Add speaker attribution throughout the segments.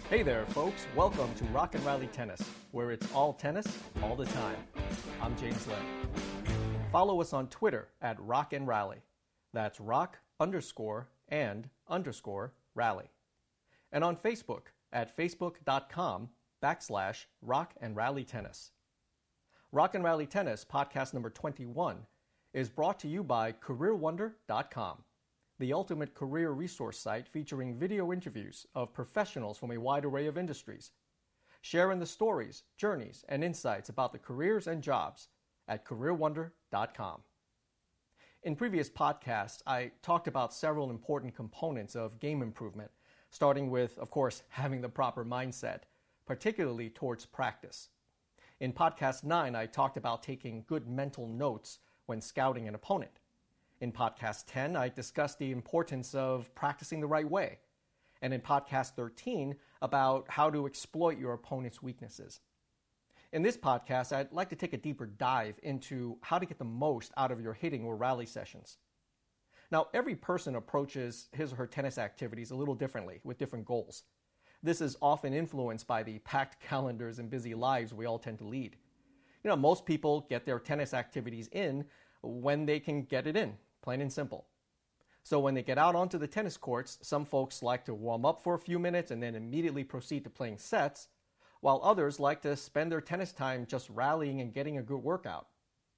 Speaker 1: Hey there, folks. Welcome to Rock and Rally Tennis, where it's all tennis, all the time. I'm James Lynn. Follow us on Twitter at Rock and Rally. That's rock_and_rally. And on Facebook at facebook.com/Rock and Rally Tennis. Rock and Rally Tennis, podcast number 21, is brought to you by CareerWonder.com, the ultimate career resource site featuring video interviews of professionals from a wide array of industries, sharing the stories, journeys, and insights about the careers and jobs at CareerWonder.com. In previous podcasts, I talked about several important components of game improvement, starting with, of course, having the proper mindset, particularly towards practice. In podcast 9, I talked about taking good mental notes when scouting an opponent. In podcast 10, I discussed the importance of practicing the right way. And in podcast 13, about how to exploit your opponent's weaknesses. In this podcast, I'd like to take a deeper dive into how to get the most out of your hitting or rally sessions. Now, every person approaches his or her tennis activities a little differently, with different goals. This is often influenced by the packed calendars and busy lives we all tend to lead. Most people get their tennis activities in when they can get it in, plain and simple. So when they get out onto the tennis courts, some folks like to warm up for a few minutes and then immediately proceed to playing sets, while others like to spend their tennis time just rallying and getting a good workout.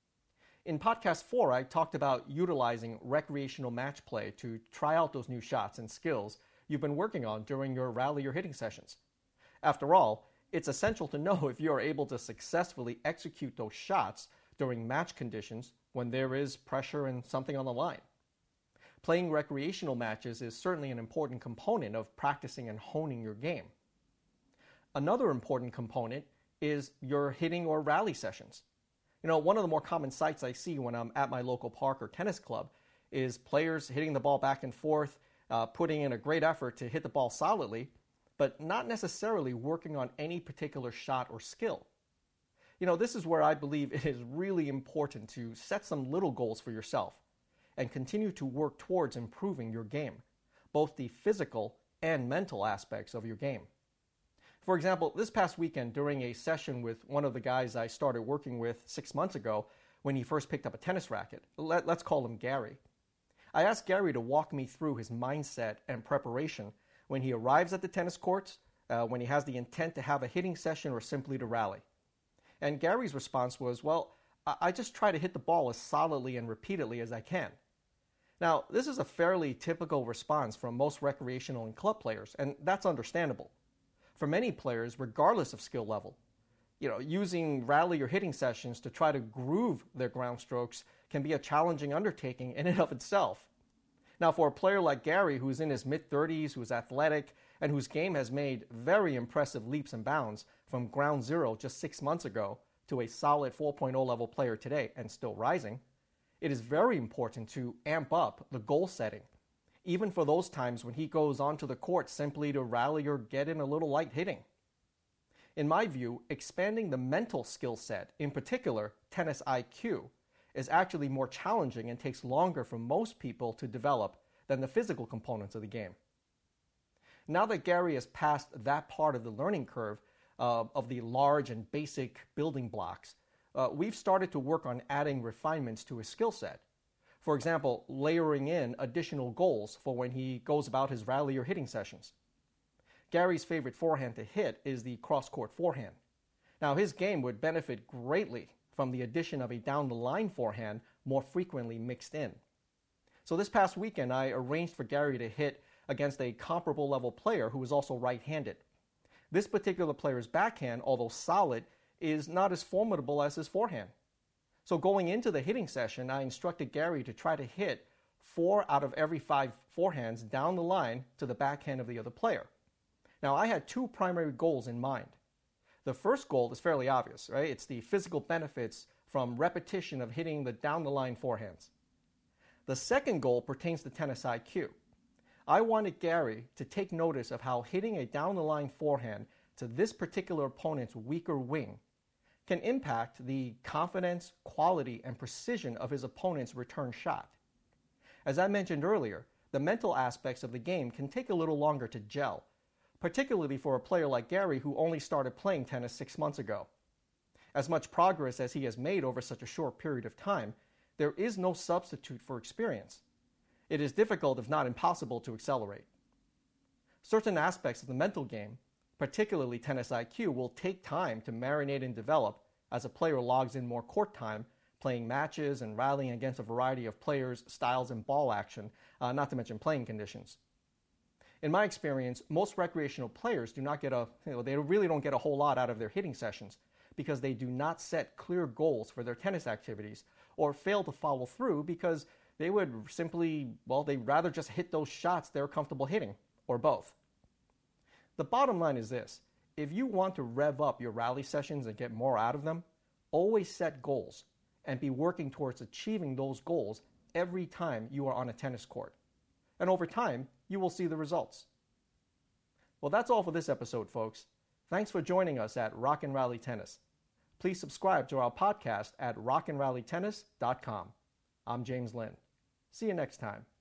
Speaker 1: In podcast 4, I talked about utilizing recreational match play to try out those new shots and skills you've been working on during your rally or hitting sessions. After all, it's essential to know if you are able to successfully execute those shots during match conditions when there is pressure and something on the line. Playing recreational matches is certainly an important component of practicing and honing your game. Another important component is your hitting or rally sessions. One of the more common sights I see when I'm at my local park or tennis club is players hitting the ball back and forth, putting in a great effort to hit the ball solidly, but not necessarily working on any particular shot or skill. This is where I believe it is really important to set some little goals for yourself and continue to work towards improving your game, both the physical and mental aspects of your game. For example, this past weekend during a session with one of the guys I started working with 6 months ago when he first picked up a tennis racket, let's call him Gary, I asked Gary to walk me through his mindset and preparation when he arrives at the tennis courts, when he has the intent to have a hitting session or simply to rally. And Gary's response was, well, I just try to hit the ball as solidly and repeatedly as I can. Now, this is a fairly typical response from most recreational and club players, and that's understandable. For many players, regardless of skill level, using rally or hitting sessions to try to groove their ground strokes can be a challenging undertaking in and of itself. Now, for a player like Gary, who's in his mid-30s, who's athletic, and whose game has made very impressive leaps and bounds from ground zero just 6 months ago to a solid 4.0 level player today and still rising, it is very important to amp up the goal setting, even for those times when he goes onto the court simply to rally or get in a little light hitting. In my view, expanding the mental skill set, in particular tennis IQ, is actually more challenging and takes longer for most people to develop than the physical components of the game. Now that Gary has passed that part of the learning curve of the large and basic building blocks, we've started to work on adding refinements to his skill set. For example, layering in additional goals for when he goes about his rally or hitting sessions. Gary's favorite forehand to hit is the cross-court forehand. Now, his game would benefit greatly from the addition of a down-the-line forehand more frequently mixed in. So this past weekend, I arranged for Gary to hit against a comparable level player who is also right-handed. This particular player's backhand, although solid, is not as formidable as his forehand. So going into the hitting session, I instructed Gary to try to hit 4 out of every 5 forehands down the line to the backhand of the other player. Now, I had 2 primary goals in mind. The first goal is fairly obvious, right? It's the physical benefits from repetition of hitting the down-the-line forehands. The second goal pertains to tennis IQ. I wanted Gary to take notice of how hitting a down-the-line forehand to this particular opponent's weaker wing can impact the confidence, quality, and precision of his opponent's return shot. As I mentioned earlier, the mental aspects of the game can take a little longer to gel, particularly for a player like Gary who only started playing tennis 6 months ago. As much progress as he has made over such a short period of time, there is no substitute for experience. It is difficult, if not impossible, to accelerate. Certain aspects of the mental game, particularly tennis IQ, will take time to marinate and develop as a player logs in more court time, playing matches and rallying against a variety of players, styles, and ball action, not to mention playing conditions. In my experience, most recreational players do not get they really don't get a whole lot out of their hitting sessions because they do not set clear goals for their tennis activities or fail to follow through because they would simply, they'd rather just hit those shots they're comfortable hitting, or both. The bottom line is this: if you want to rev up your rally sessions and get more out of them, always set goals and be working towards achieving those goals every time you are on a tennis court. And over time, you will see the results. Well, that's all for this episode, folks. Thanks for joining us at Rock and Rally Tennis. Please subscribe to our podcast at rockandrallytennis.com. I'm James Lynn. See you next time.